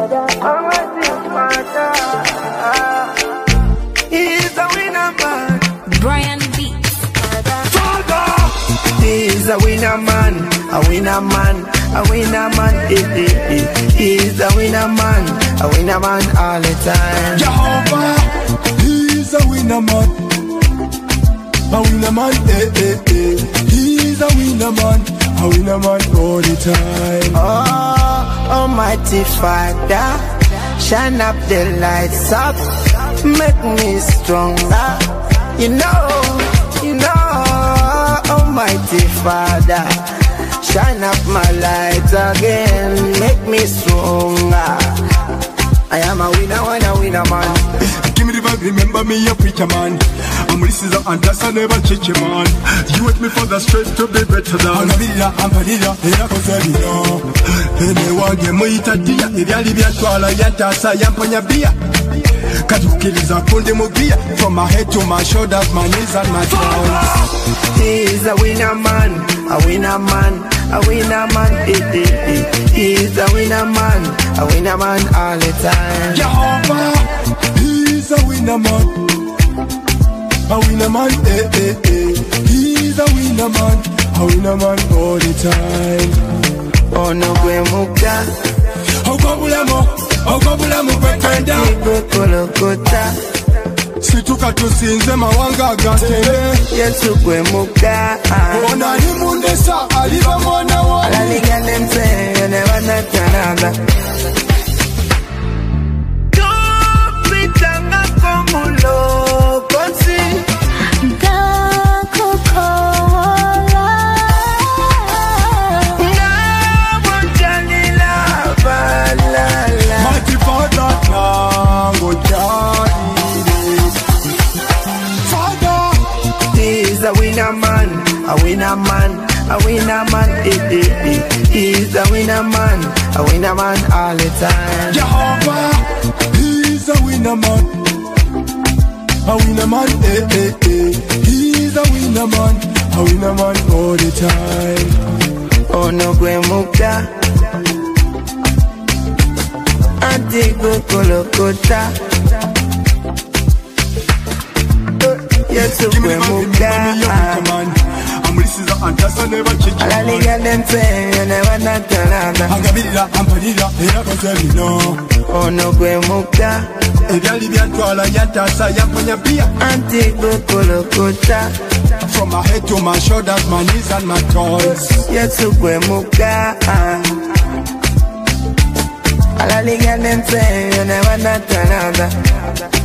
He's a winner man. Brian Beats. He's a winner man, a winner man, a winner man. He's a winner man, a winner man all the time. Jehovah, he's a winner man, a winner man. He's a winner man, a winner man all the time. Oh, Almighty Father, shine up the lights up, make me stronger. You know, Almighty Father, shine up my light again, make me stronger. I am a winner man. Give me the vibe, remember me a preacher man. I'm listening and that's a never change man. You with me for the straight to be better than Anavilla, Ampadilla, Heracoselino. Anyone get me itadia, Idiali Biatwala, Yantasa, Yampanya Bia. Katukiliza Kunde Mugia. From my head to my shoulders, my knees and my toes. He's a winner man, a winner man, a winner man. He's a winner man, a winner man all the time. Jehovah, he's a winner man, a winner man. He's a winner man, a winner man all the time. Oh no, Gwemuka, Ogobulamo kwekanda Golgotha. Situka tusinze mawanga gatende Yesu Gwemuka. Ona limundesa aliba mwana wa Alaligane mse yone wanatananga. Tupitanga komulo konsi He's a winner man, a winner man, a winner man. He's a winner man, a winner man all the time. Jehovah, he's a winner man, a winner man. He's a winner man, a winner man all the time. Oh no, Gwemuka, Antigo Golgotha. Yes, Gwemuka. I'm listening and that's a never change. Alaligane mse yone wanatananga. Angabila, Ampadilla, Heracoselino. Oh no, Gwemuka. Idiali Biatwala, Yantasa, Yampanya Bia. Antigo Golgotha. From my head to my shoulders, my knees and my toes. Yes, Gwemuka. Alaligane mse yone wanatananga.